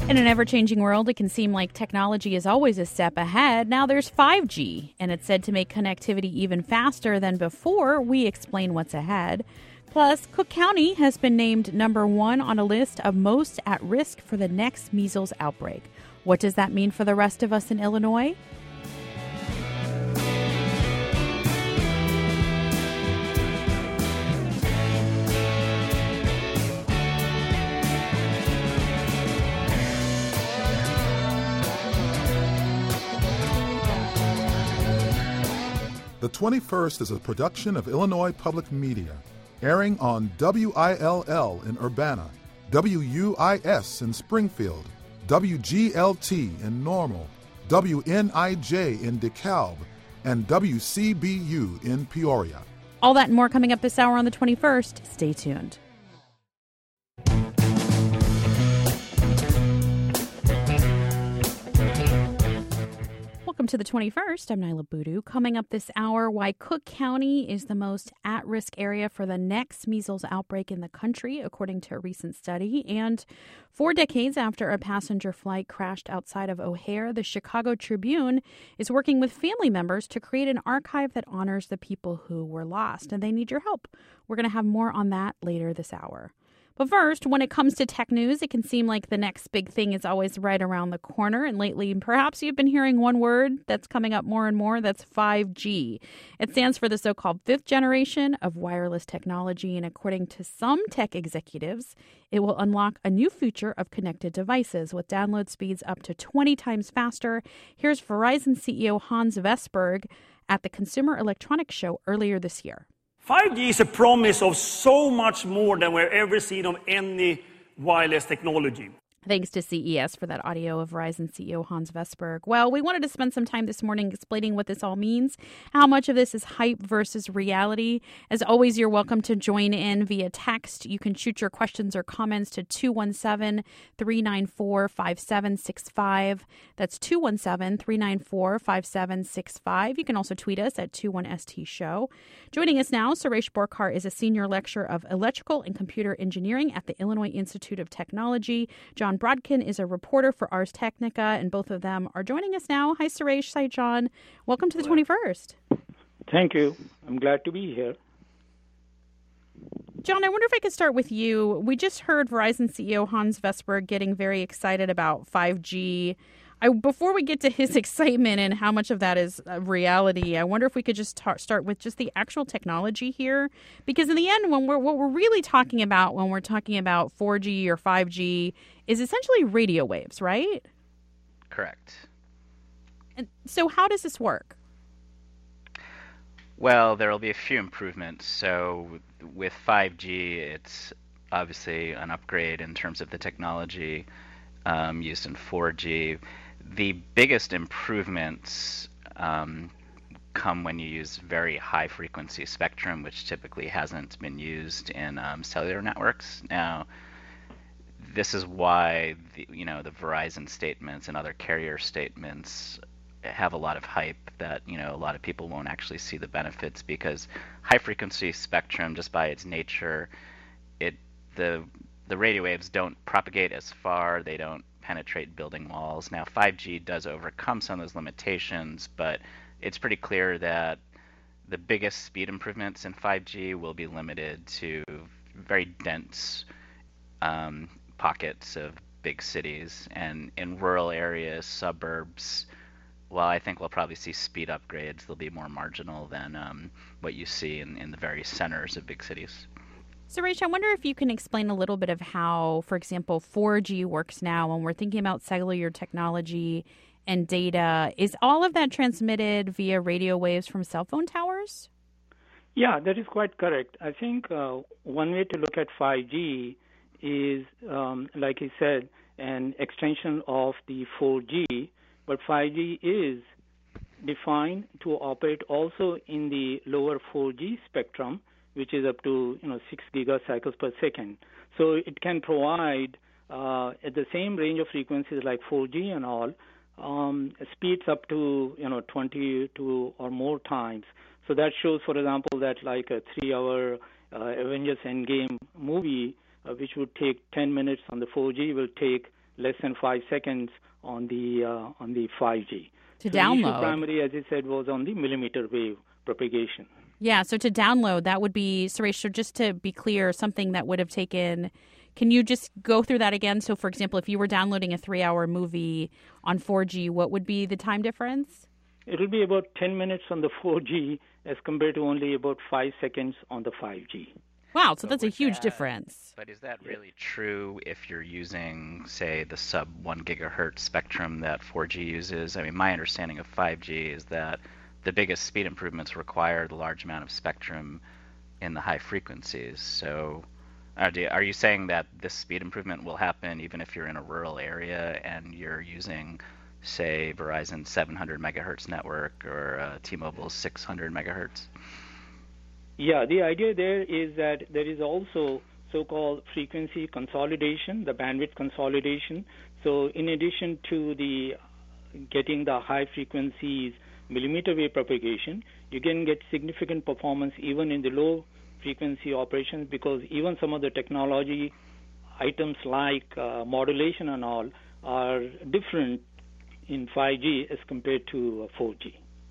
In an ever-changing world, it can seem like technology is always a step ahead. Now there's 5G, and it's said to make connectivity even faster than before. We explain what's ahead. Plus, Cook County has been named #1 on a list of most at risk for the next measles outbreak. What does that mean for the rest of us in Illinois? The 21st is a production of Illinois Public Media, airing on WILL in Urbana, WUIS in Springfield, WGLT in Normal, WNIJ in DeKalb, and WCBU in Peoria. All that and more coming up this hour on the 21st. Stay tuned. Welcome to the 21st. I'm Nyla Boodoo. Coming up this hour, why Cook County is the most at-risk area for the next measles outbreak in the country, according to a recent study. And 4 decades after a passenger flight crashed outside of O'Hare, the Chicago Tribune is working with family members to create an archive that honors the people who were lost. And they need your help. We're going to have more on that later this hour. But first, when it comes to tech news, it can seem like the next big thing is always right around the corner. And lately, perhaps you've been hearing one word that's coming up more and more. That's 5G. It stands for the so-called 5th generation of wireless technology. And according to some tech executives, it will unlock a new future of connected devices with download speeds up to 20 times faster. Here's Verizon CEO Hans Vestberg at the Consumer Electronics Show earlier this year. 5G is a promise of so much more than we've ever seen of any wireless technology. Thanks to CES for that audio of Verizon CEO Hans Vestberg. Well, we wanted to spend some time this morning explaining what this all means, how much of this is hype versus reality. As always, you're welcome to join in via text. You can shoot your questions or comments to 217-394-5765. That's 217-394-5765. You can also tweet us at 21ST Show. Joining us now, Suresh Borkar is a senior lecturer of electrical and computer engineering at the Illinois Institute of Technology. John Brodkin is a reporter for Ars Technica, and both of them are joining us now. Hi, Suresh. Hi, John. Welcome to the 21st. Thank you. I'm glad to be here. John, I wonder if I could start with you. We just heard Verizon CEO Hans Vestberg getting very excited about 5G. Before we get to his excitement and how much of that is reality, I wonder if we could just start with just the actual technology here. Because in the end, what we're really talking about when we're talking about 4G or 5G is essentially radio waves, right? Correct. And so how does this work? Well, there will be a few improvements. So with 5G, it's obviously an upgrade in terms of the technology used in 4G. The biggest improvements come when you use very high frequency spectrum, which typically hasn't been used in cellular networks. Now, this is why the Verizon statements and other carrier statements have a lot of hype that a lot of people won't actually see the benefits, because high frequency spectrum, just by its nature, the radio waves don't propagate as far, they don't penetrate building walls. Now 5G does overcome some of those limitations, but it's pretty clear that the biggest speed improvements in 5G will be limited to very dense pockets of big cities, and in rural areas, suburbs. Well, I think we'll probably see speed upgrades. They'll be more marginal than what you see in the very centers of big cities. Suresh, I wonder if you can explain a little bit of how, for example, 4G works now when we're thinking about cellular technology and data. Is all of that transmitted via radio waves from cell phone towers? Yeah, that is quite correct. I think one way to look at 5G is, like I said, an extension of the 4G, but 5G is defined to operate also in the lower 4G spectrum, which is up to 6 gigacycles per second. So it can provide at the same range of frequencies like 4G and all, speeds up to 22 or more times. So that shows, for example, that like a 3-hour Avengers Endgame movie, which would take 10 minutes on the 4G, will take less than 5 seconds on the 5G. To so download. The issue primarily, as I said, was on the millimeter wave propagation. Yeah, so to download, that would be, Suresh, so just to be clear, something that would have taken, can you just go through that again? So, for example, if you were downloading a 3-hour movie on 4G, what would be the time difference? It will be about 10 minutes on the 4G as compared to only about 5 seconds on the 5G. Wow, so that's a huge difference. But is that really true if you're using, say, the sub 1 gigahertz spectrum that 4G uses? I mean, my understanding of 5G is that the biggest speed improvements require the large amount of spectrum in the high frequencies. So are you saying that this speed improvement will happen even if you're in a rural area and you're using, say, Verizon's 700 megahertz network or T-Mobile's 600 megahertz? Yeah, the idea there is that there is also so-called frequency consolidation, the bandwidth consolidation. So in addition to the getting the high frequencies millimeter wave propagation, you can get significant performance even in the low frequency operations, because even some of the technology items like modulation and all are different in 5G as compared to 4G.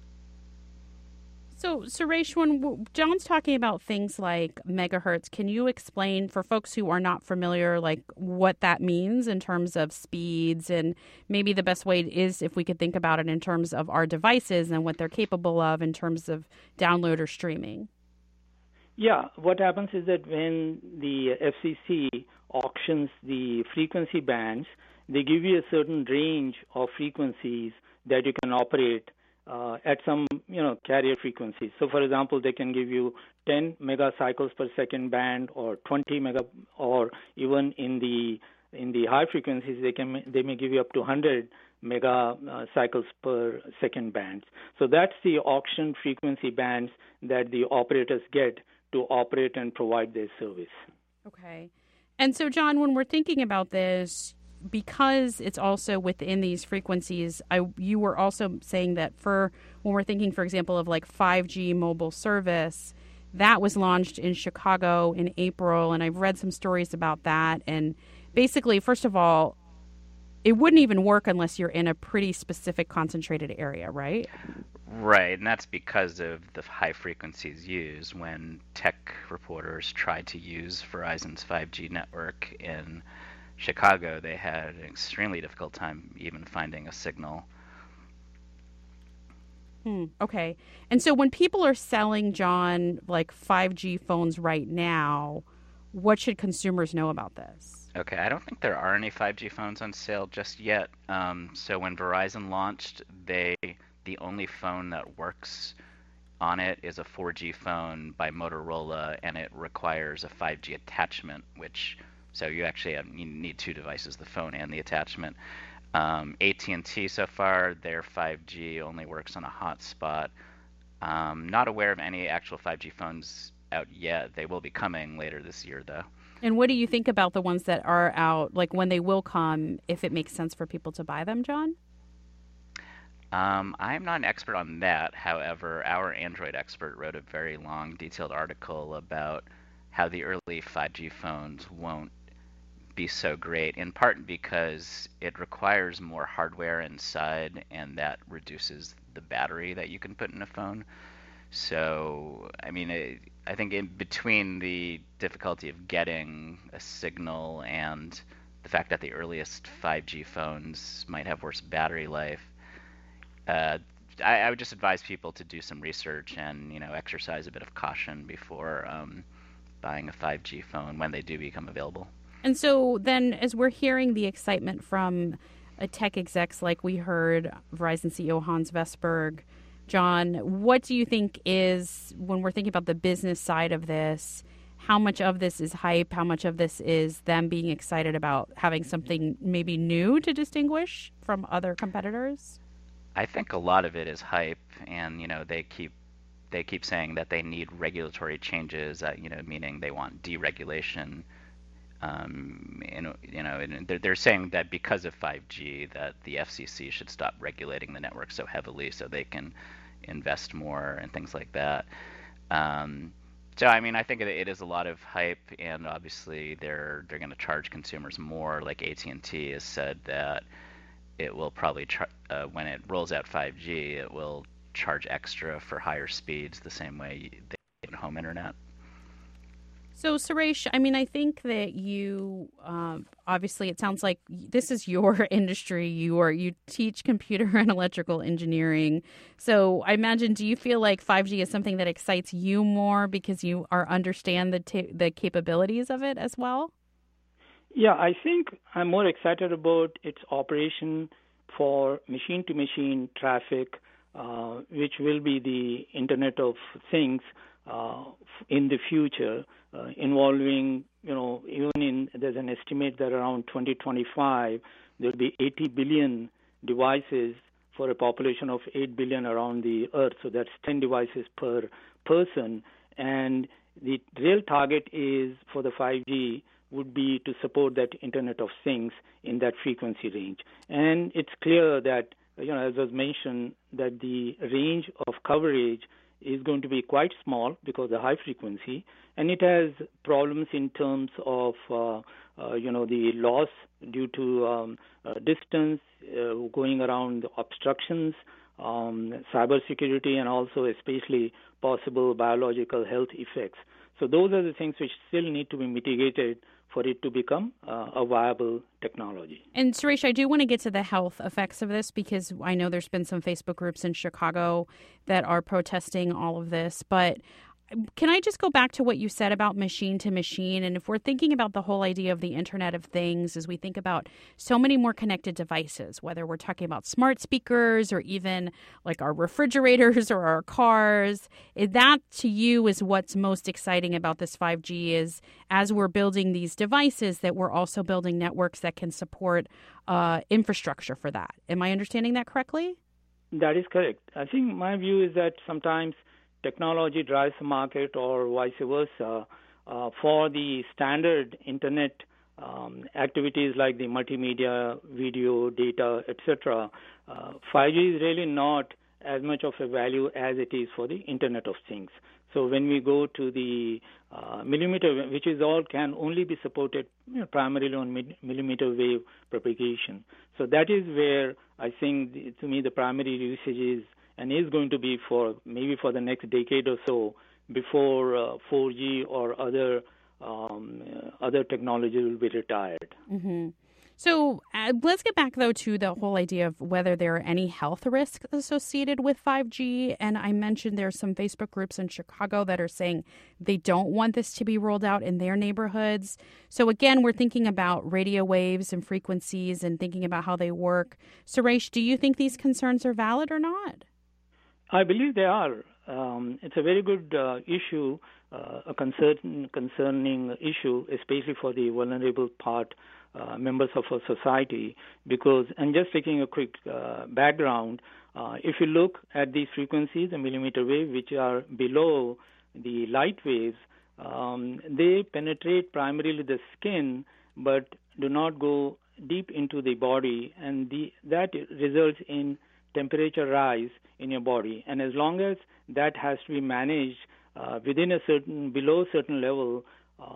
So, Suresh, when John's talking about things like megahertz, can you explain for folks who are not familiar, like what that means in terms of speeds, and maybe the best way is if we could think about it in terms of our devices and what they're capable of in terms of download or streaming? Yeah, what happens is that when the FCC auctions the frequency bands, they give you a certain range of frequencies that you can operate at some, carrier frequencies. So, for example, they can give you 10 megacycles per second band, or 20 mega, or even in the high frequencies, they may give you up to 100 megacycles per second bands. So that's the auction frequency bands that the operators get to operate and provide their service. Okay. And so, John, when we're thinking about this, because it's also within these frequencies, you were also saying that when we're thinking, for example, of like 5G mobile service, that was launched in Chicago in April, and I've read some stories about that. And basically, first of all, it wouldn't even work unless you're in a pretty specific concentrated area, right? Right, and that's because of the high frequencies used. When tech reporters tried to use Verizon's 5G network in Chicago, they had an extremely difficult time even finding a signal. Okay. And so when people are selling, John, like 5G phones right now, what should consumers know about this? Okay, I don't think there are any 5G phones on sale just yet. So when Verizon launched, the only phone that works on it is a 4G phone by Motorola, and it requires a 5G attachment, so you actually you need two devices, the phone and the attachment. AT&T so far, their 5G only works on a hotspot. Not aware of any actual 5G phones out yet. They will be coming later this year, though. And what do you think about the ones that are out, like when they will come, if it makes sense for people to buy them, John? I'm not an expert on that. However, our Android expert wrote a very long, detailed article about how the early 5G phones won't be so great, in part because it requires more hardware inside, and that reduces the battery that you can put in a phone. So, I mean, I think in between the difficulty of getting a signal and the fact that the earliest 5G phones might have worse battery life, I would just advise people to do some research and, exercise a bit of caution before buying a 5G phone when they do become available. And so then, as we're hearing the excitement from tech execs like we heard Verizon CEO Hans Vestberg, John, what do you think is, when we're thinking about the business side of this, how much of this is hype? How much of this is them being excited about having something maybe new to distinguish from other competitors? I think a lot of it is hype, and they keep saying that they need regulatory changes, meaning they want deregulation. And they're saying that because of 5G, that the FCC should stop regulating the network so heavily so they can invest more and things like that. So I mean, I think it is a lot of hype, and obviously they're going to charge consumers more. Like AT&T has said that it will probably when it rolls out 5G, it will charge extra for higher speeds, the same way they get home internet. So, Suresh, I mean, I think that you obviously it sounds like this is your industry. You teach computer and electrical engineering. So, I imagine, do you feel like 5G is something that excites you more because you understand the capabilities of it as well? Yeah, I think I'm more excited about its operation for machine-to-machine traffic, which will be the Internet of Things in the future, involving, there's an estimate that around 2025 there'll be 80 billion devices for a population of 8 billion around the Earth. So that's 10 devices per person. And the real target is for the 5G would be to support that Internet of Things in that frequency range. And it's clear that, as was mentioned, that the range of coverage is going to be quite small because of the high frequency, and it has problems in terms of, the loss due to distance, going around obstructions, cybersecurity, and also especially possible biological health effects. So those are the things which still need to be mitigated for it to become a viable technology. And Suresh, I do want to get to the health effects of this because I know there's been some Facebook groups in Chicago that are protesting all of this. But can I just go back to what you said about machine to machine? And if we're thinking about the whole idea of the Internet of Things, as we think about so many more connected devices, whether we're talking about smart speakers or even like our refrigerators or our cars, that to you is what's most exciting about this 5G is as we're building these devices that we're also building networks that can support infrastructure for that. Am I understanding that correctly? That is correct. I think my view is that sometimes technology drives the market or vice versa. For the standard Internet activities like the multimedia, video, data, etc., 5G is really not as much of a value as it is for the Internet of Things. So when we go to the millimeter, which is all can only be supported primarily on millimeter wave propagation. So that is where I think, to me, the primary usage is and is going to be for maybe for the next decade or so before 4G or other technology will be retired. Mm-hmm. So let's get back, though, to the whole idea of whether there are any health risks associated with 5G. And I mentioned there's some Facebook groups in Chicago that are saying they don't want this to be rolled out in their neighborhoods. So, again, we're thinking about radio waves and frequencies and thinking about how they work. Suresh, do you think these concerns are valid or not? I believe they are. It's a very good issue, a concerning issue, especially for the vulnerable members of our society. Because, and just taking a quick background, if you look at these frequencies, the millimeter wave, which are below the light waves, they penetrate primarily the skin, but do not go deep into the body, and that results in temperature rise in your body. And as long as that has to be managed within below a certain level,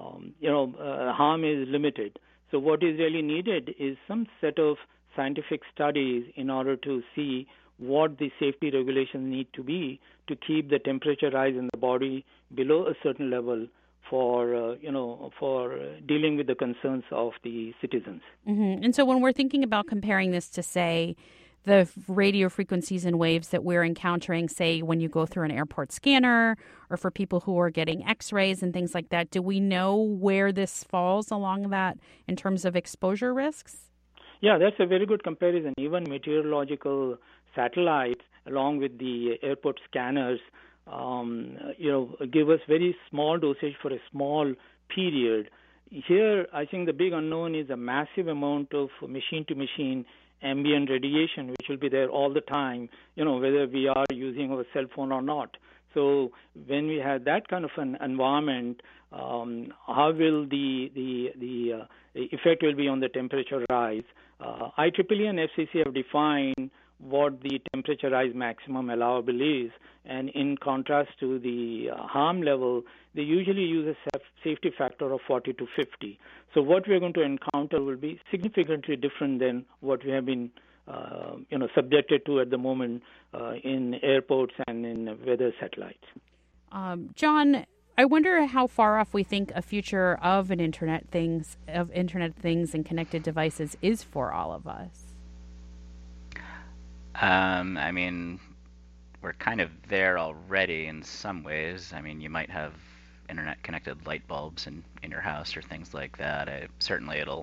harm is limited. So what is really needed is some set of scientific studies in order to see what the safety regulations need to be to keep the temperature rise in the body below a certain level for dealing with the concerns of the citizens. Mm-hmm. And so when we're thinking about comparing this to, say, the radio frequencies and waves that we're encountering, say, when you go through an airport scanner or for people who are getting x-rays and things like that, do we know where this falls along that in terms of exposure risks? Yeah, that's a very good comparison. Even meteorological satellites, along with the airport scanners, give us very small dosage for a small period. Here, I think the big unknown is a massive amount of machine-to-machine ambient radiation, which will be there all the time, whether we are using our cell phone or not. So when we have that kind of an environment, how will the effect will be on the temperature rise? IEEE and FCC have defined what the temperature rise maximum allowable is. And in contrast to the harm level, they usually use a safety factor of 40 to 50. So what we're going to encounter will be significantly different than what we have been subjected to at the moment in airports and in weather satellites. John, I wonder how far off we think a future of Internet of Things and connected devices is for all of us. I mean, we're kind of there already in some ways. I mean, you might have internet-connected light bulbs in your house or things like that. Certainly it'll...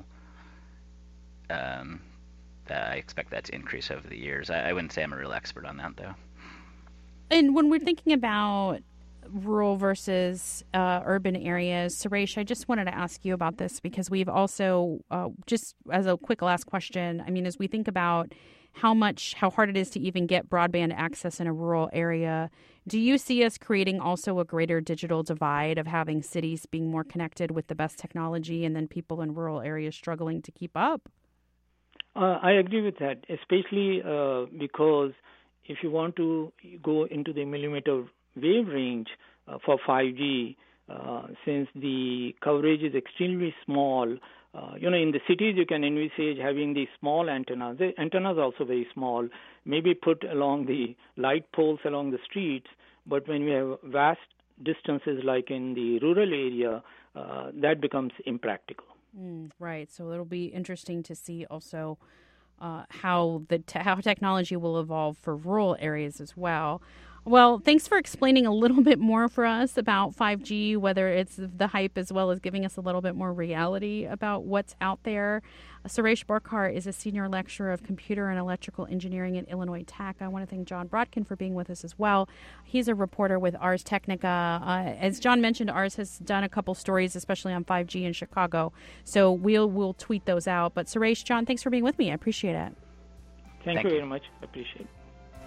I expect that to increase over the years. I wouldn't say I'm a real expert on that, though. And when we're thinking about rural versus urban areas, Suresh, I just wanted to ask you about this because we've also, just as a quick last question, I mean, as we think about how hard it is to even get broadband access in a rural area, do you see us creating also a greater digital divide of having cities being more connected with the best technology and then people in rural areas struggling to keep up? I agree with that, especially because if you want to go into the millimeter wave range for 5G, since the coverage is extremely small, in the cities you can envisage having these small antennas. The antennas are also very small, maybe put along the light poles along the streets, but when we have vast distances like in the rural area, that becomes impractical. Right. So it'll be interesting to see also how technology will evolve for rural areas as well. Well, thanks for explaining a little bit more for us about 5G, whether it's the hype as well as giving us a little bit more reality about what's out there. Suresh Borkar is a senior lecturer of computer and electrical engineering at Illinois Tech. I want to thank John Brodkin for being with us as well. He's a reporter with Ars Technica. As John mentioned, Ars has done a couple stories, especially on 5G in Chicago. So we'll tweet those out. But Suresh, John, thanks for being with me. I appreciate it. Thank you very much. I appreciate it.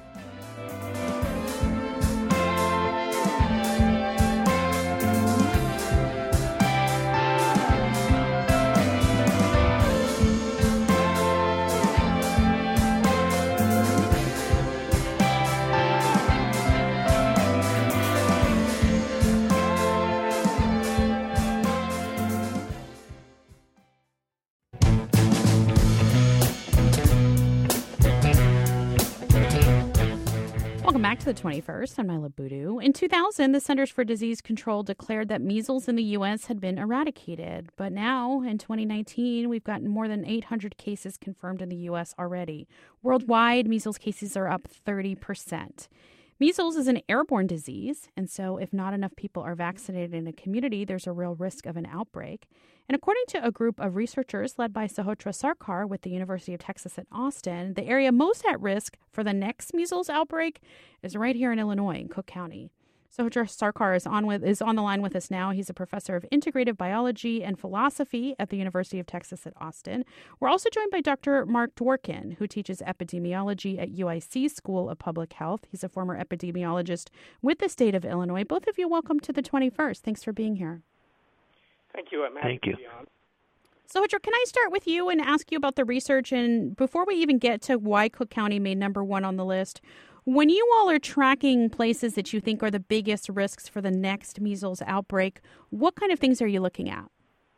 Back to the 21st. I'm Nyla Boodoo. In 2000, the Centers for Disease Control declared that measles in the U.S. had been eradicated. But now, in 2019, we've gotten more than 800 cases confirmed in the U.S. already. Worldwide, measles cases are up 30%. Measles is an airborne disease, and so if not enough people are vaccinated in a community, there's a real risk of an outbreak. And according to a group of researchers led by Sahotra Sarkar with the University of Texas at Austin, the area most at risk for the next measles outbreak is right here in Illinois, in Cook County. Sahotra Sarkar is on the line with us now. He's a professor of integrative biology and philosophy at the University of Texas at Austin. We're also joined by Dr. Mark Dworkin, who teaches epidemiology at UIC School of Public Health. He's a former epidemiologist with the state of Illinois. Both of you, welcome to the 21st. Thanks for being here. Thank you. I'm happy to be on. Sahotra, can I start with you and ask you about the research? And before we even get to why Cook County made number one on the list, when you all are tracking places that you think are the biggest risks for the next measles outbreak, what kind of things are you looking at?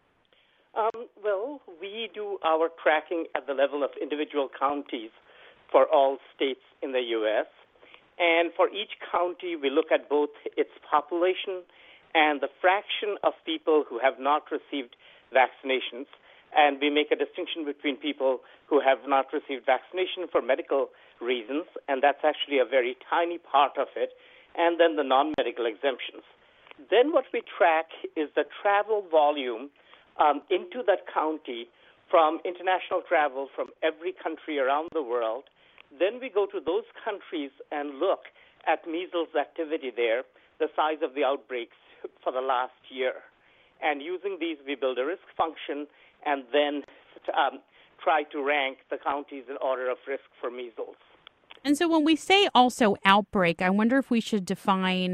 Well, we do our tracking at the level of individual counties for all states in the U.S. And for each county, we look at both its population and the fraction of people who have not received vaccinations. And we make a distinction between people who have not received vaccination for medical reasons, and that's actually a very tiny part of it, and then the non-medical exemptions. Then what we track is the travel volume into that county from international travel from every country around the world. Then we go to those countries and look at measles activity there, the size of the outbreaks for the last year. And using these, we build a risk function and then try to rank the counties in order of risk for measles. And so when we say also outbreak, I wonder if we should define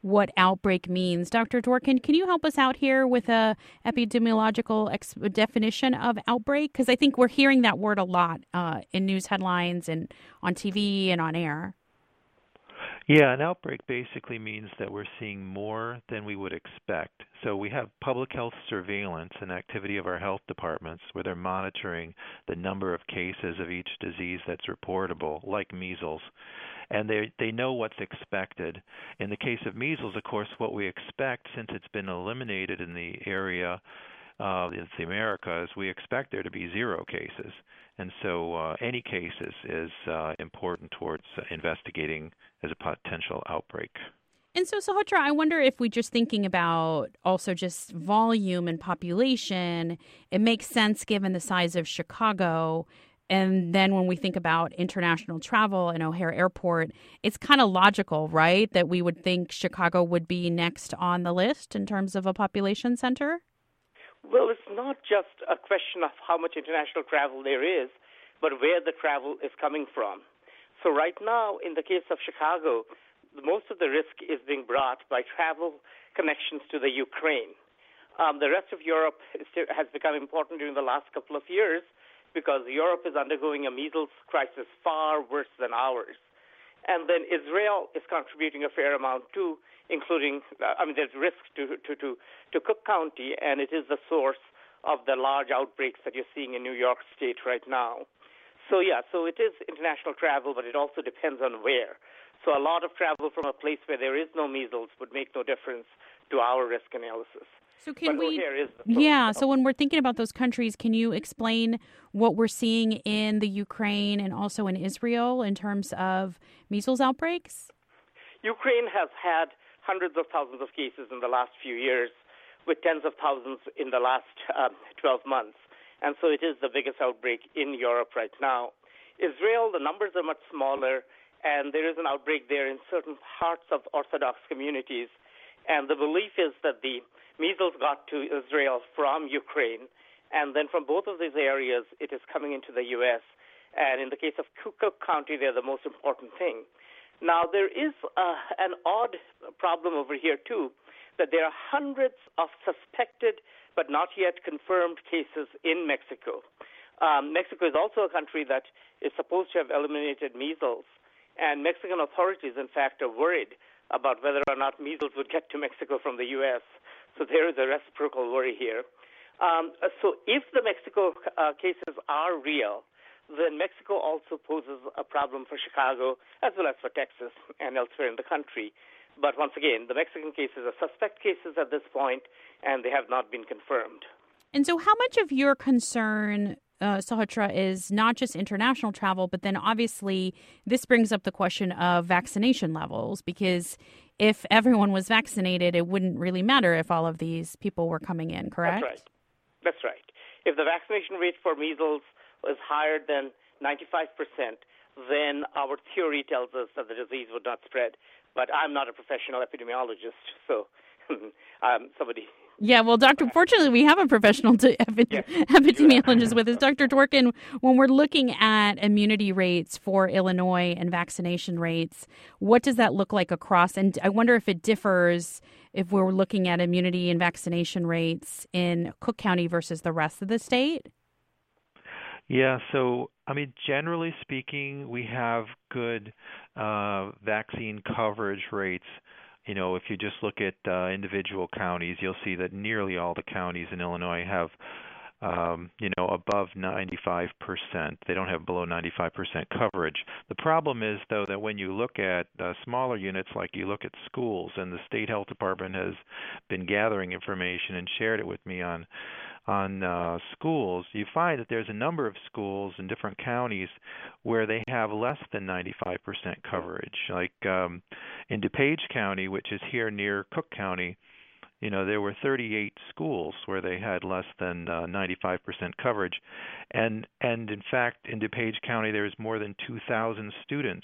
what outbreak means. Dr. Dworkin, can you help us out here with a epidemiological definition of outbreak? Because I think we're hearing that word a lot in news headlines and on TV and on air. Yeah, an outbreak basically means that we're seeing more than we would expect. So we have public health surveillance and activity of our health departments where they're monitoring the number of cases of each disease that's reportable, like measles. And they know what's expected. In the case of measles, of course, what we expect, since it's been eliminated in the area, in the Americas, we expect there to be 0 cases. And so any cases is important towards investigating as a potential outbreak. And so, Suhotra, I wonder if we just thinking about also just volume and population, it makes sense given the size of Chicago. And then when we think about international travel and O'Hare Airport, it's kind of logical, right, that we would think Chicago would be next on the list in terms of a population center? Well, it's not just a question of how much international travel there is, but where the travel is coming from. So right now, in the case of Chicago, most of the risk is being brought by travel connections to the Ukraine. The rest of Europe has become important during the last couple of years because Europe is undergoing a measles crisis far worse than ours. And then Israel is contributing a fair amount too, including, there's risk to Cook County, and it is the source of the large outbreaks that you're seeing in New York State right now. So it is international travel, but it also depends on where. So a lot of travel from a place where there is no measles would make no difference to our risk analysis. So so when we're thinking about those countries, can you explain what we're seeing in the Ukraine and also in Israel in terms of measles outbreaks? Ukraine has had hundreds of thousands of cases in the last few years, with tens of thousands in the last 12 months. And so it is the biggest outbreak in Europe right now. Israel, the numbers are much smaller, and there is an outbreak there in certain parts of Orthodox communities. And the belief is that the measles got to Israel from Ukraine, and then from both of these areas, it is coming into the U.S. And in the case of Cook County, they're the most important thing. Now, there is an odd problem over here, too, that there are hundreds of suspected but not yet confirmed cases in Mexico. Mexico is also a country that is supposed to have eliminated measles, and Mexican authorities, in fact, are worried about whether or not measles would get to Mexico from the U.S., so there is a reciprocal worry here. So if the Mexico cases are real, then Mexico also poses a problem for Chicago as well as for Texas and elsewhere in the country. But once again, the Mexican cases are suspect cases at this point, and they have not been confirmed. And so how much of your concern, Suhotra, is not just international travel, but then obviously this brings up the question of vaccination levels, because if everyone was vaccinated, it wouldn't really matter if all of these people were coming in, correct? That's right. If the vaccination rate for measles was higher than 95%, then our theory tells us that the disease would not spread. But I'm not a professional epidemiologist, so somebody... Yeah, well, fortunately, we have a professional epidemiologist with us. Dr. Dworkin, when we're looking at immunity rates for Illinois and vaccination rates, what does that look like across? And I wonder if it differs if we're looking at immunity and vaccination rates in Cook County versus the rest of the state? Yeah, so, generally speaking, we have good vaccine coverage rates. If you just look at individual counties, you'll see that nearly all the counties in Illinois have, above 95%. They don't have below 95% coverage. The problem is, though, that when you look at smaller units, like you look at schools, and the state health department has been gathering information and shared it with me on schools, you find that there's a number of schools in different counties where they have less than 95% coverage. Like in DuPage County, which is here near Cook County, there were 38 schools where they had less than 95% coverage. And in fact, in DuPage County, there's more than 2,000 students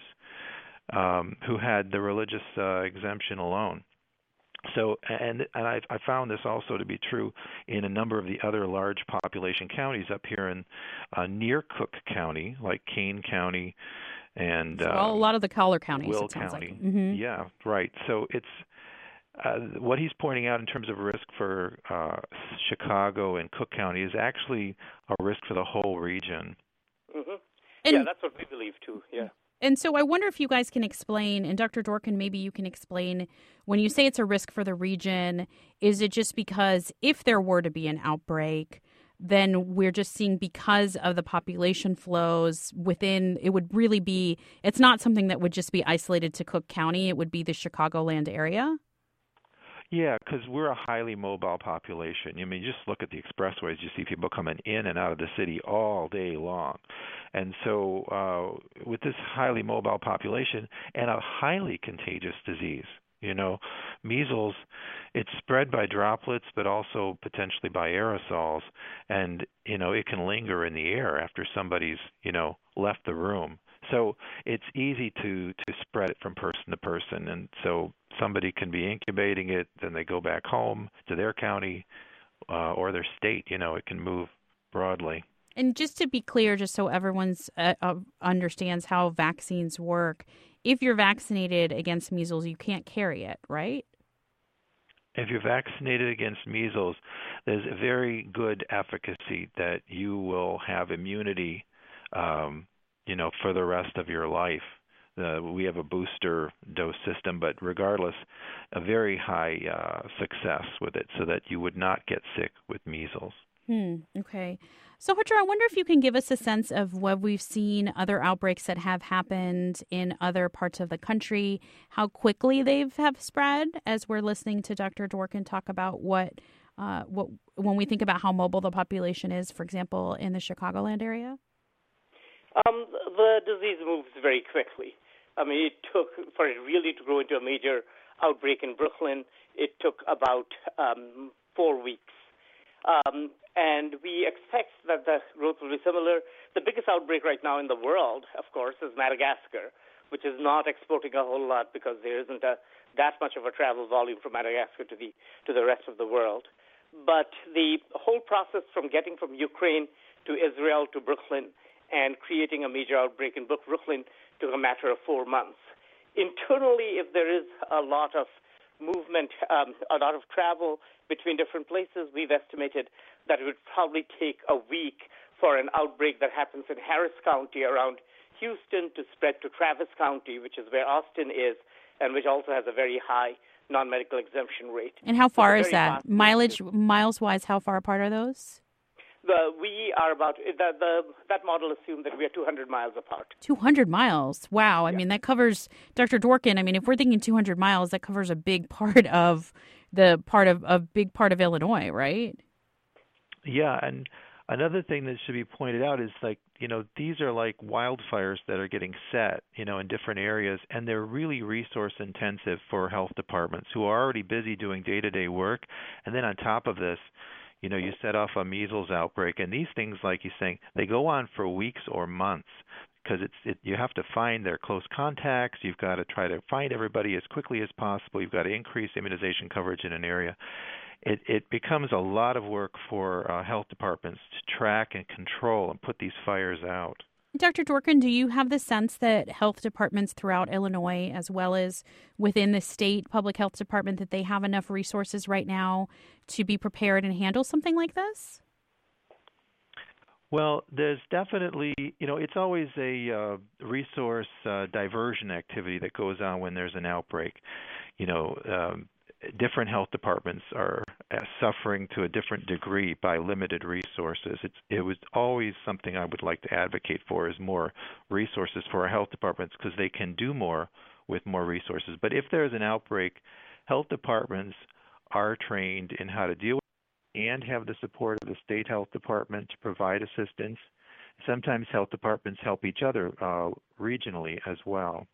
who had the religious exemption alone. So, and I found this also to be true in a number of the other large population counties up here in near Cook County, like Kane County and a lot of the collar counties. Will it sounds County. Like. Mm-hmm. Yeah, right. So what he's pointing out in terms of risk for Chicago and Cook County is actually a risk for the whole region. Mm-hmm. Yeah, that's what we believe too, yeah. And so I wonder if you guys can explain, and Dr. Dworkin, maybe you can explain, when you say it's a risk for the region, is it just because if there were to be an outbreak, then we're just seeing because of the population flows within, it would really be, it's not something that would just be isolated to Cook County, it would be the Chicagoland area? Yeah, because we're a highly mobile population. I mean, just look at the expressways. You see people coming in and out of the city all day long. And so with this highly mobile population and a highly contagious disease, measles, it's spread by droplets, but also potentially by aerosols. And, it can linger in the air after somebody's, left the room. So it's easy to spread it from person to person. And so somebody can be incubating it, then they go back home to their county or their state. It can move broadly. And just to be clear, just so everyone understands how vaccines work, if you're vaccinated against measles, you can't carry it, right? If you're vaccinated against measles, there's a very good efficacy that you will have immunity for the rest of your life. We have a booster dose system, but regardless, a very high success with it so that you would not get sick with measles. Okay. So, Hotra, I wonder if you can give us a sense of what we've seen, other outbreaks that have happened in other parts of the country, how quickly they have spread, as we're listening to Dr. Dworkin talk about what when we think about how mobile the population is, for example, in the Chicagoland area? The disease moves very quickly. I mean, it took, for it really to grow into a major outbreak in Brooklyn, it took about 4 weeks. And we expect that the growth will be similar. The biggest outbreak right now in the world, of course, is Madagascar, which is not exporting a whole lot because there isn't that much of a travel volume from Madagascar to the rest of the world. But the whole process from getting from Ukraine to Israel to Brooklyn and creating a major outbreak in Brooklyn took a matter of 4 months. Internally, if there is a lot of movement, a lot of travel between different places, we've estimated that it would probably take a week for an outbreak that happens in Harris County around Houston to spread to Travis County, which is where Austin is, and which also has a very high non-medical exemption rate. And how far is that? Miles-wise, how far apart are those? We are about, that model assumed that we are 200 miles apart. 200 miles. Wow. I mean, that covers, Dr. Dworkin, I mean, if we're thinking 200 miles, that covers a big part of Illinois, right? Yeah. And another thing that should be pointed out is these are like wildfires that are getting set, in different areas, and they're really resource intensive for health departments who are already busy doing day-to-day work. And then on top of this, you set off a measles outbreak, and these things, like you're saying, they go on for weeks or months because you have to find their close contacts. You've got to try to find everybody as quickly as possible. You've got to increase immunization coverage in an area. It becomes a lot of work for health departments to track and control and put these fires out. Dr. Dworkin, do you have the sense that health departments throughout Illinois, as well as within the state public health department, that they have enough resources right now to be prepared and handle something like this? Well, there's definitely, it's always a resource diversion activity that goes on when there's an outbreak. Different health departments are suffering to a different degree by limited resources. It was always something I would like to advocate for, is more resources for our health departments because they can do more with more resources. But if there's an outbreak, health departments are trained in how to deal with it and have the support of the state health department to provide assistance. Sometimes health departments help each other regionally as well.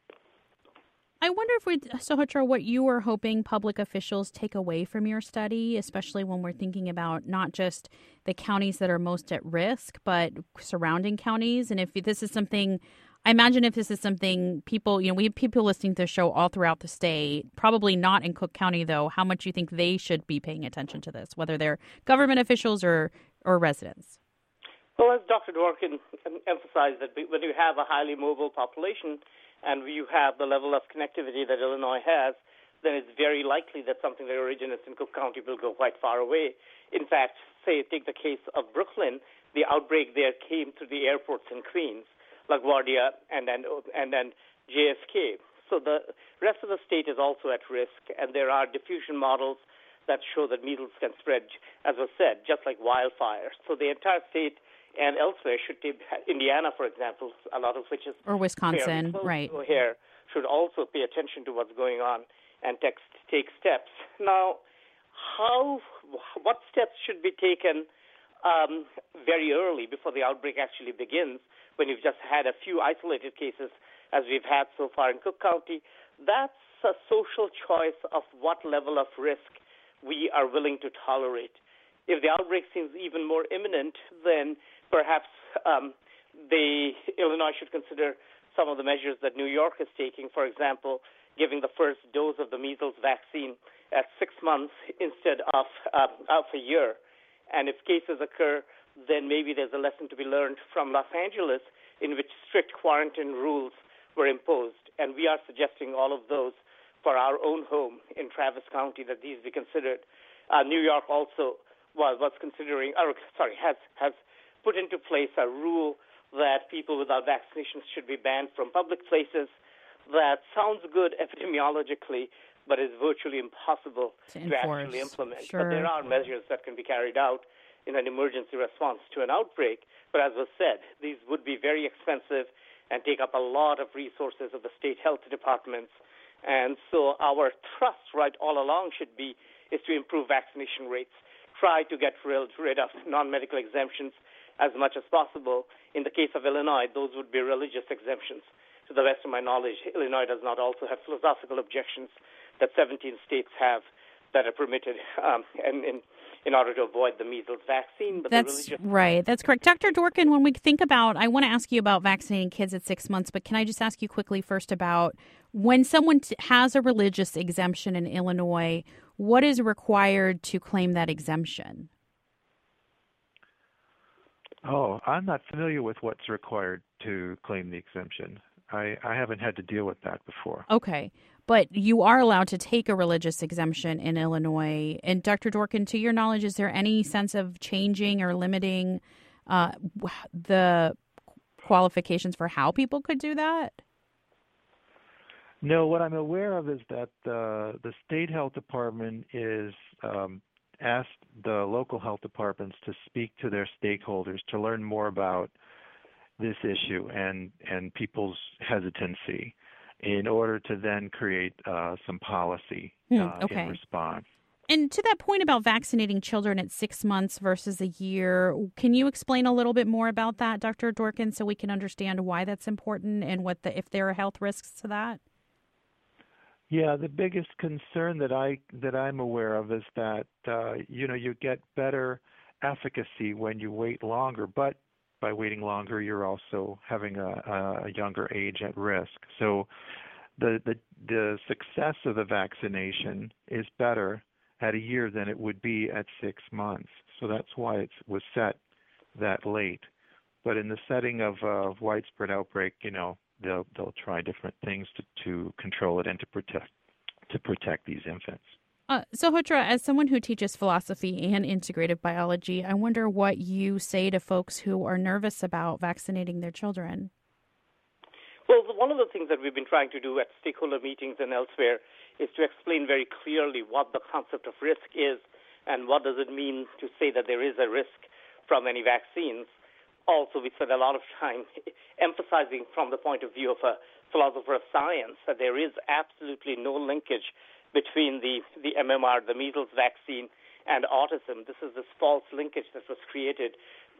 I wonder Sohotra, what you are hoping public officials take away from your study, especially when we're thinking about not just the counties that are most at risk, but surrounding counties. And if this is something, I imagine if this is something people, we have people listening to the show all throughout the state, probably not in Cook County, though, how much you think they should be paying attention to this, whether they're government officials or residents? Well, as Dr. Dworkin emphasized, that when you have a highly mobile population, and you have the level of connectivity that Illinois has, then it's very likely that something that originates in Cook County will go quite far away. In fact, take the case of Brooklyn. The outbreak there came through the airports in Queens, LaGuardia, and then JFK. So the rest of the state is also at risk, and there are diffusion models that show that measles can spread, as was said, just like wildfire. So the entire state and elsewhere should take, Indiana, for example, a lot of which is or Wisconsin, right? Here should also pay attention to what's going on and take steps. Now, what steps should be taken very early before the outbreak actually begins, when you've just had a few isolated cases, as we've had so far in Cook County? That's a social choice of what level of risk we are willing to tolerate. If the outbreak seems even more imminent, then perhaps Illinois should consider some of the measures that New York is taking, for example, giving the first dose of the measles vaccine at 6 months instead of a year. And if cases occur, then maybe there's a lesson to be learned from Los Angeles, in which strict quarantine rules were imposed. And we are suggesting all of those for our own home in Travis County, that these be considered. New York also was considering, has put into place a rule that people without vaccinations should be banned from public places. That sounds good epidemiologically, but is virtually impossible to actually implement. Sure. But there are measures that can be carried out in an emergency response to an outbreak. But as was said, these would be very expensive and take up a lot of resources of the state health departments. And so our thrust right all along is to improve vaccination rates, try to get rid of non-medical exemptions as much as possible. In the case of Illinois, those would be religious exemptions. To the best of my knowledge, Illinois does not also have philosophical objections that 17 states have that are permitted in order to avoid the measles vaccine. But that's right. That's correct. Dr. Dworkin, when we think about, I want to ask you about vaccinating kids at 6 months, but can I just ask you quickly first about when someone has a religious exemption in Illinois, what is required to claim that exemption? Oh, I'm not familiar with what's required to claim the exemption. I haven't had to deal with that before. Okay. But you are allowed to take a religious exemption in Illinois. And Dr. Dworkin, to your knowledge, is there any sense of changing or limiting the qualifications for how people could do that? No, what I'm aware of is that the state health department is asked the local health departments to speak to their stakeholders to learn more about this issue and people's hesitancy, in order to then create some policy in response. And to that point about vaccinating children at 6 months versus a year, can you explain a little bit more about that, Dr. Dworkin, so we can understand why that's important and if there are health risks to that? Yeah, the biggest concern that I'm aware of is that you get better efficacy when you wait longer, but by waiting longer, you're also having a younger age at risk. So the success of the vaccination is better at a year than it would be at 6 months. So that's why it was set that late. But in the setting of a widespread outbreak, they'll try different things to control it and to protect these infants. Sohotra, as someone who teaches philosophy and integrative biology, I wonder what you say to folks who are nervous about vaccinating their children. Well, one of the things that we've been trying to do at stakeholder meetings and elsewhere is to explain very clearly what the concept of risk is and what does it mean to say that there is a risk from any vaccines. Also, we spend a lot of time emphasizing from the point of view of a philosopher of science that there is absolutely no linkage between the MMR, the measles vaccine, and autism. This is this false linkage that was created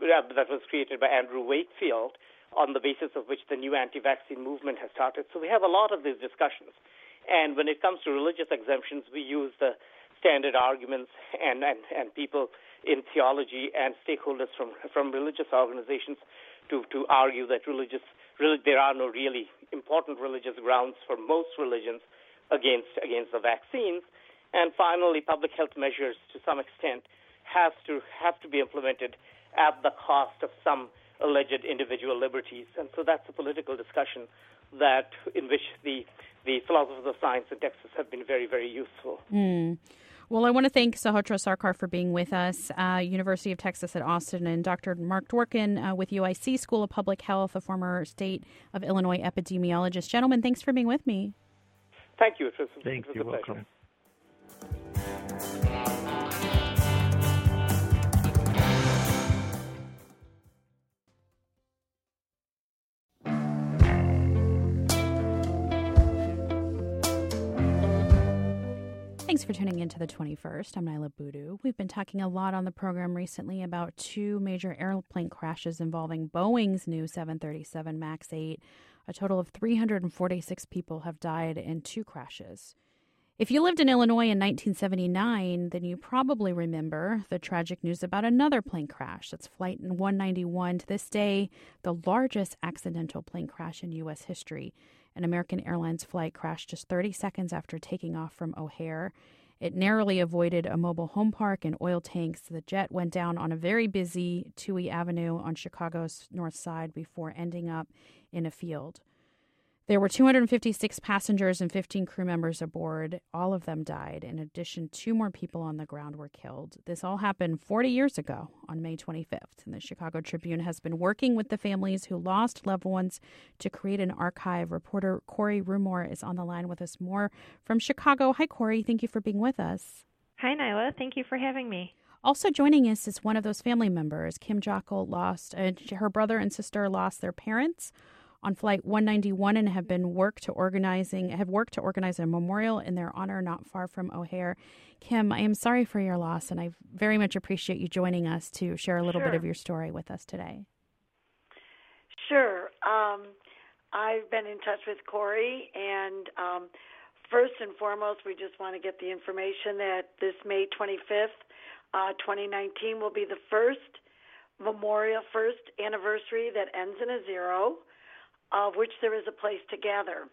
by Andrew Wakefield, on the basis of which the new anti-vaccine movement has started. So we have a lot of these discussions. And when it comes to religious exemptions, we use the standard arguments and people in theology and stakeholders from religious organizations to argue that there are no really important religious grounds for most religions against the vaccines. And finally, public health measures to some extent have to be implemented at the cost of some alleged individual liberties. And so that's a political discussion that in which the philosophers of science in Texas have been very, very useful. Well, I want to thank Sahotra Sarkar for being with us, University of Texas at Austin, and Dr. Mark Dworkin with UIC School of Public Health, a former state of Illinois epidemiologist. Gentlemen, thanks for being with me. Thank you. It was Thank you. a pleasure. Welcome. Thanks for tuning in to the 21st. I'm Naila Boodoo. We've been talking a lot on the program recently about two major airplane crashes involving Boeing's new 737 MAX 8. A total of 346 people have died in two crashes. If you lived in Illinois in 1979, then you probably remember the tragic news about another plane crash. That's Flight 191, to this day, the largest accidental plane crash in U.S. history. An American Airlines flight crashed just 30 seconds after taking off from O'Hare. It narrowly avoided a mobile home park and oil tanks. The jet went down on a very busy Touhy Avenue on Chicago's north side before ending up in a field. There were 256 passengers and 15 crew members aboard. All of them died. In addition, 2 more people on the ground were killed. This all happened 40 years ago on May 25th. And the Chicago Tribune has been working with the families who lost loved ones to create an archive. Reporter Corey Rumore is on the line with us more from Chicago. Hi, Corey. Thank you for being with us. Hi, Naila. Thank you for having me. Also joining us is one of those family members. Kim Jockel her brother and sister lost their parents on Flight 191 and have worked to organize a memorial in their honor not far from O'Hare. Kim, I am sorry for your loss, and I very much appreciate you joining us to share a little bit of your story with us today. Sure. I've been in touch with Corey, and first and foremost, we just want to get the information that this May 25th, 2019 will be the first anniversary that ends in a 0, of which there is a place to gather.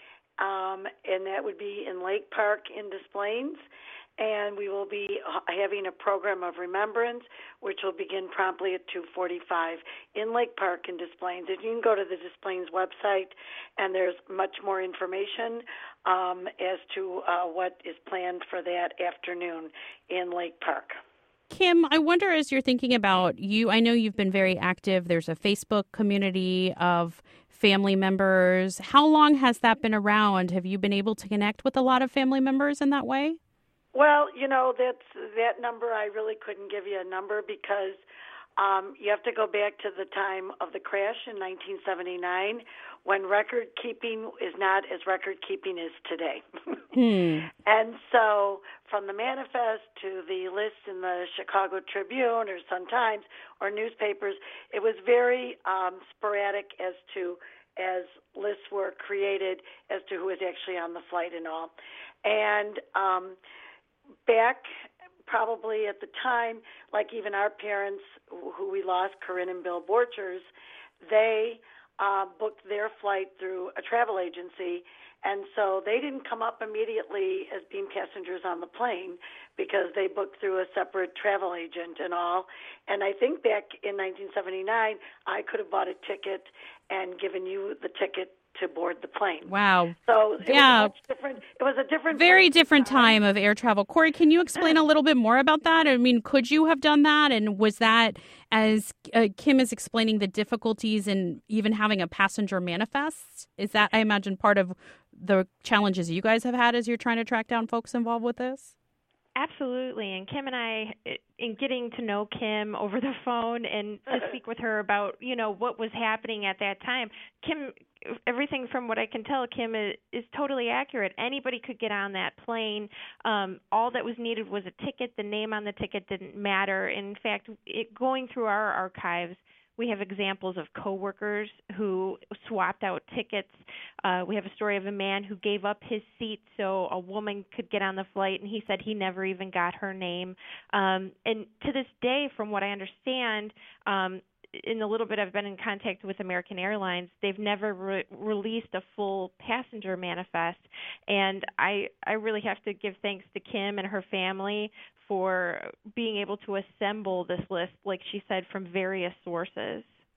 And that would be in Lake Park in Des Plaines. And we will be having a program of remembrance, which will begin promptly at 2:45 in Lake Park in Des Plaines. And you can go to the Des Plaines website, and there's much more information as to what is planned for that afternoon in Lake Park. Kim, I wonder, as you're thinking about I know you've been very active. There's a Facebook community of family members. How long has that been around? Have you been able to connect with a lot of family members in that way? Well, that number, I really couldn't give you a number because you have to go back to the time of the crash in 1979 when record keeping is not as record keeping is today. And so from the manifest to the list in the Chicago Tribune or Sun-Times or newspapers, it was very sporadic as lists were created as to who was actually on the flight and all. And back probably at the time, like even our parents who we lost, Corinne and Bill Borchers, they booked their flight through a travel agency, and so they didn't come up immediately as being passengers on the plane because they booked through a separate travel agent and all. And I think back in 1979, I could have bought a ticket and given you the ticket to board the plane. Wow. So it was a different very different time of air travel. Corey, can you explain a little bit more about that? I mean, could you have done that? And was that, as Kim is explaining, the difficulties in even having a passenger manifest? Is that, I imagine, part of the challenges you guys have had as you're trying to track down folks involved with this? Absolutely. And Kim and I, in getting to know Kim over the phone and to speak with her about, what was happening at that time, Kim, everything from what I can tell, Kim is totally accurate. Anybody could get on that plane. All that was needed was a ticket. The name on the ticket didn't matter. In fact, going through our archives, we have examples of coworkers who swapped out tickets. We have a story of a man who gave up his seat so a woman could get on the flight, and he said he never even got her name. And to this day, from what I understand, in the little bit I've been in contact with American Airlines, they've never released a full passenger manifest. And I really have to give thanks to Kim and her family for being able to assemble this list, like she said, from various sources.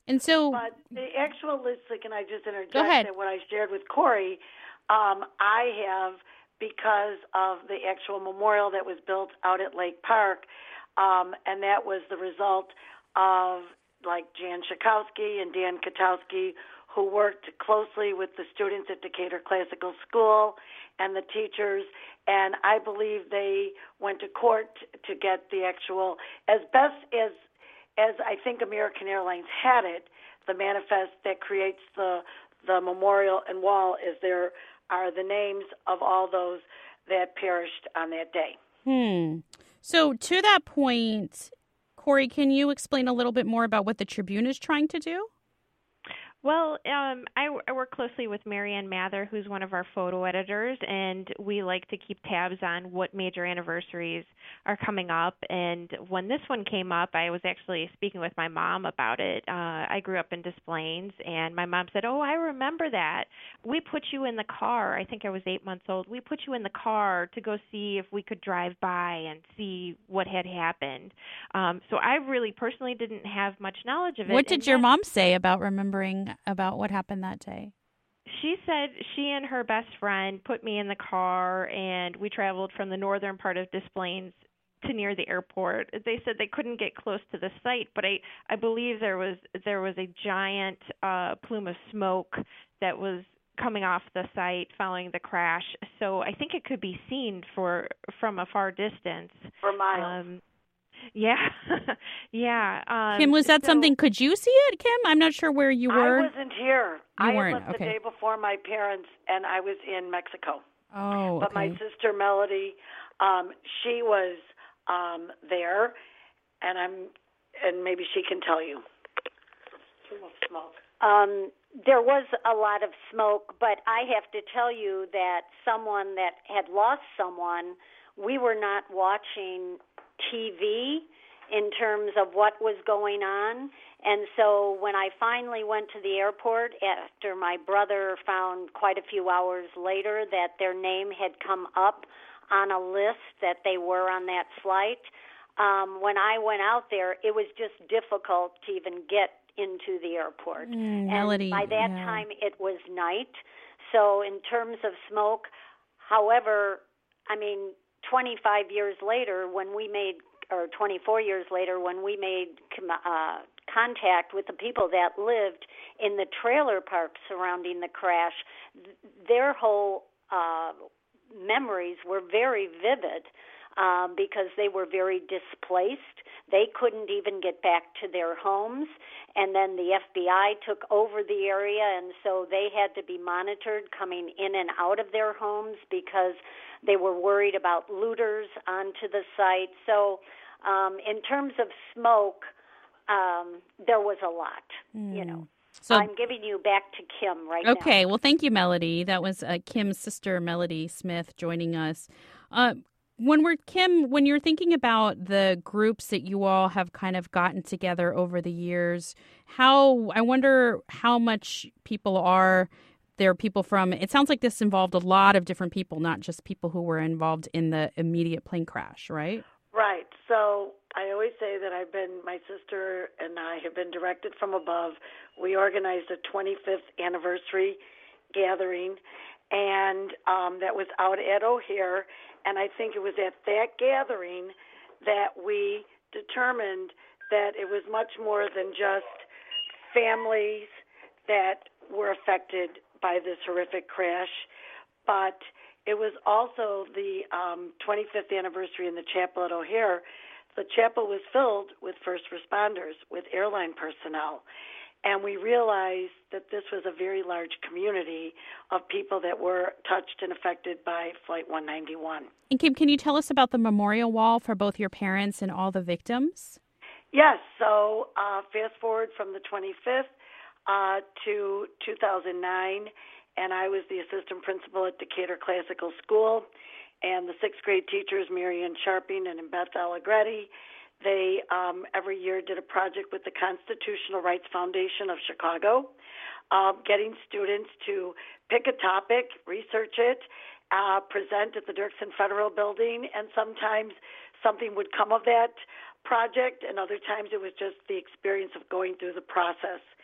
And so, but the actual list, can I just interject? Go ahead. That what I shared with Corey, I have, because of the actual memorial that was built out at Lake Park, and that was the result of like Jan Schakowsky and Dan Katowski, who worked closely with the students at Decatur Classical School and the teachers, and I believe they went to court to get the actual, as best as I think American Airlines had it, the manifest that creates the memorial and wall, is there are the names of all those that perished on that day. So to that point, Corey, can you explain a little bit more about what the Tribune is trying to do? Well, I work closely with Marianne Mather, who's one of our photo editors, and we like to keep tabs on what major anniversaries are coming up. And when this one came up, I was actually speaking with my mom about it. I grew up in Des Plaines, and my mom said, "Oh, I remember that. We put you in the car." I think I was 8 months old. We put you in the car to go see if we could drive by and see what had happened. So I really personally didn't have much knowledge of it. What did your mom say about remembering about what happened that day? She said she and her best friend put me in the car, and we traveled from the northern part of Des Plaines to near the airport. They said they couldn't get close to the site, but I believe there was a giant plume of smoke that was coming off the site following the crash. So I think it could be seen from a far distance. For miles. Yeah. Kim, was that something? Could you see it, Kim? I'm not sure where you were. I wasn't here. You I weren't. left Okay. the day before my parents, and I was in Mexico. Oh, okay. But my sister Melody, she was there, and maybe she can tell you. Too much smoke. There was a lot of smoke, but I have to tell you that someone that had lost someone, we were not watching TV in terms of what was going on. And so when I finally went to the airport, after my brother found quite a few hours later that their name had come up on a list that they were on that flight, when I went out there, it was just difficult to even get into the airport. Melody, and by that time, it was night. So in terms of smoke, however, 25 years later, when we made, or 24 years later, when we made contact with the people that lived in the trailer park surrounding the crash, their whole memories were very vivid because they were very displaced. They couldn't even get back to their homes, and then the FBI took over the area, and so they had to be monitored coming in and out of their homes because they were worried about looters onto the site. So in terms of smoke, there was a lot, So I'm giving you back to Kim right now. Okay, well, thank you, Melody. That was Kim's sister, Melody Smith, joining us. When you're thinking about the groups that you all have kind of gotten together over the years, I wonder how much there are people from, it sounds like this involved a lot of different people, not just people who were involved in the immediate plane crash, right? Right. So I always say that my sister and I have been directed from above. We organized a 25th anniversary gathering, and that was out at O'Hare. And I think it was at that gathering that we determined that it was much more than just families that were affected by this horrific crash, but it was also the 25th anniversary in the chapel at O'Hare. The chapel was filled with first responders, with airline personnel. And we realized that this was a very large community of people that were touched and affected by Flight 191. And Kim, can you tell us about the memorial wall for both your parents and all the victims? Yes. So fast forward from the 25th to 2009, and I was the assistant principal at Decatur Classical School, and the sixth grade teachers, Marianne Sharping and Beth Allegretti, they every year did a project with the Constitutional Rights Foundation of Chicago, getting students to pick a topic, research it, present at the Dirksen Federal Building, and sometimes something would come of that project, and other times it was just the experience of going through the process.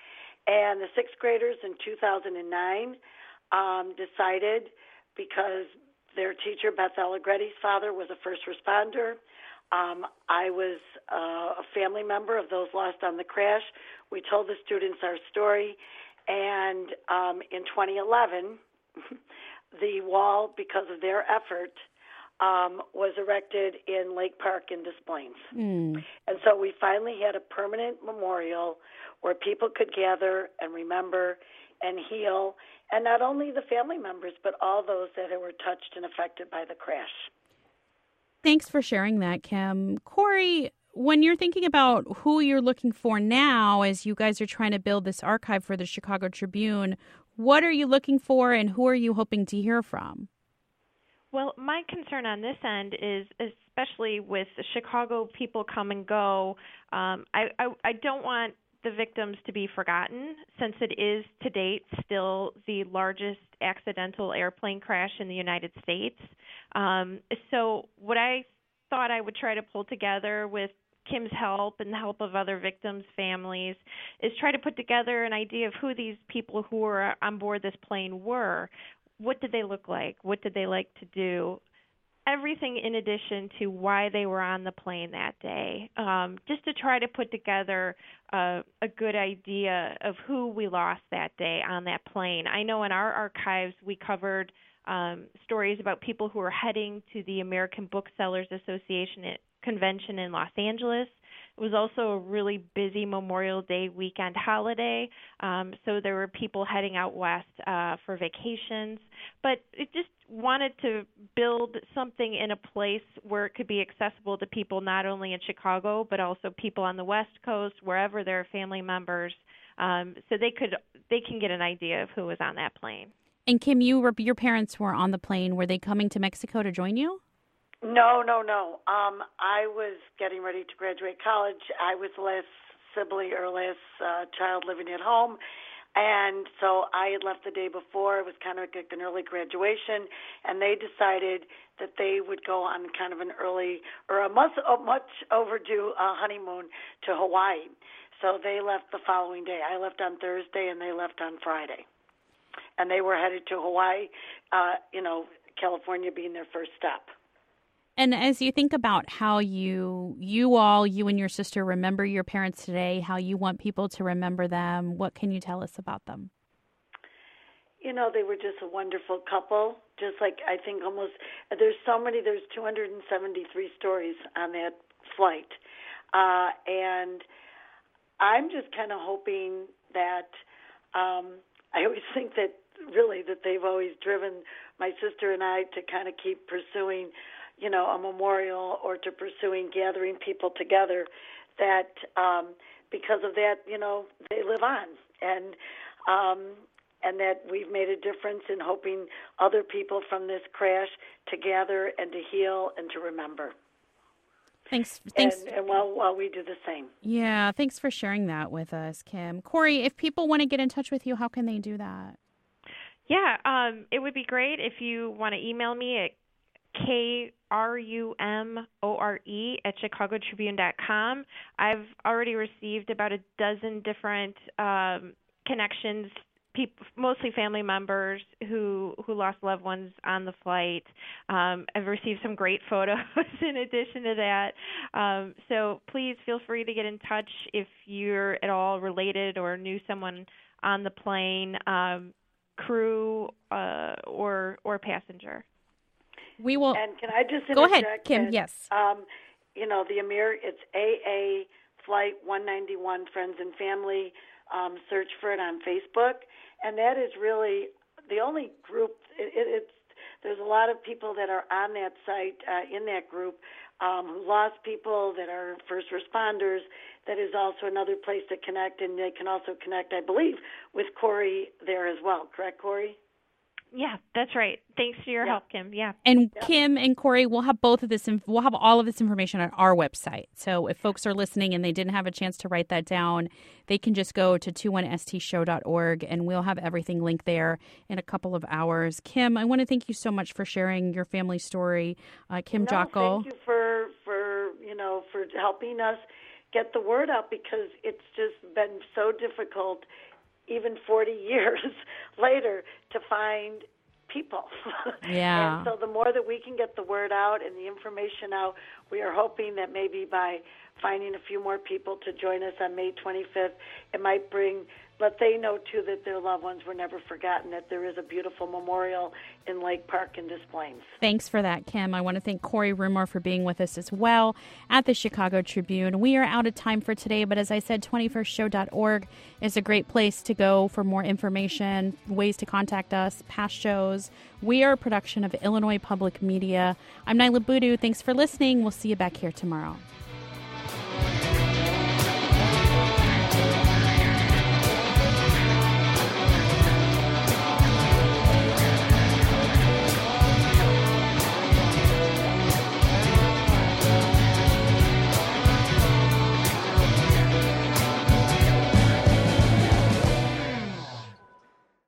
And the sixth graders in 2009 decided, because their teacher, Beth Allegretti's father, was a first responder. I was a family member of those lost on the crash. We told the students our story. And in 2011, the wall, because of their effort, was erected in Lake Park in Des Plaines. And so we finally had a permanent memorial where people could gather and remember and heal, and not only the family members, but all those that were touched and affected by the crash. Thanks for sharing that, Kim. Corey, when you're thinking about who you're looking for now as you guys are trying to build this archive for the Chicago Tribune, what are you looking for and who are you hoping to hear from? Well, my concern on this end is, especially with the Chicago people come and go, I don't want the victims to be forgotten, since it is to date still the largest accidental airplane crash in the United States. So what I thought I would try to pull together with Kim's help and the help of other victims' families is try to put together an idea of who these people who were on board this plane were. What did they look like? What did they like to do? Everything in addition to why they were on the plane that day, just to try to put together a good idea of who we lost that day on that plane. I know in our archives we covered stories about people who were heading to the American Booksellers Association convention in Los Angeles. It was also a really busy Memorial Day weekend holiday, so there were people heading out west for vacations. But it just wanted to build something in a place where it could be accessible to people not only in Chicago, but also people on the West Coast, wherever there are family members, so they can get an idea of who was on that plane. And Kim, your parents were on the plane. Were they coming to Mexico to join you? No. I was getting ready to graduate college. I was the last sibling or last child living at home. And so I had left the day before. It was kind of like an early graduation. And they decided that they would go on kind of an early or a much overdue honeymoon to Hawaii. So they left the following day. I left on Thursday and they left on Friday. And they were headed to Hawaii, California being their first stop. And as you think about how you and your sister remember your parents today, how you want people to remember them, what can you tell us about them? They were just a wonderful couple. Just like I think there's 273 stories on that flight. And I'm just kind of hoping that, I always think that they've always driven my sister and I to kind of keep pursuing a memorial or to pursuing gathering people together, that because of that, they live on. And that we've made a difference in helping other people from this crash to gather and to heal and to remember. Thanks. And while we do the same. Yeah, thanks for sharing that with us, Kim. Corey, if people want to get in touch with you, how can they do that? Yeah, it would be great if you want to email me at krumore@chicagotribune.com. I've already received about a dozen different connections, mostly family members who lost loved ones on the flight. I've received some great photos in addition to that. So please feel free to get in touch if you're at all related or knew someone on the plane, crew or passenger. We will. And can I just go ahead, Kim? Yes. It's AA Flight 191 Friends and Family. Search for it on Facebook, and that is really the only group. There's a lot of people that are on that site in that group who lost people that are first responders. That is also another place to connect, and they can also connect, I believe, with Corey there as well. Correct, Corey? Yeah, that's right. Thanks for your help, Kim. Yeah. And Kim and Corey, we'll have all of this information on our website. So if folks are listening and they didn't have a chance to write that down, they can just go to 21stshow.org and we'll have everything linked there in a couple of hours. Kim, I want to thank you so much for sharing your family story. Kim Jockel. Thank you for helping us get the word out, because it's just been so difficult even 40 years later to find people. Yeah. And so the more that we can get the word out and the information out, we are hoping that maybe by finding a few more people to join us on May 25th, it might let they know, too, that their loved ones were never forgotten, that there is a beautiful memorial in Lake Park in Des Plaines. Thanks for that, Kim. I want to thank Corey Rumor for being with us as well at the Chicago Tribune. We are out of time for today, but as I said, 21stshow.org is a great place to go for more information, ways to contact us, past shows. We are a production of Illinois Public Media. I'm Nyla Boodoo. Thanks for listening. We'll see you back here tomorrow.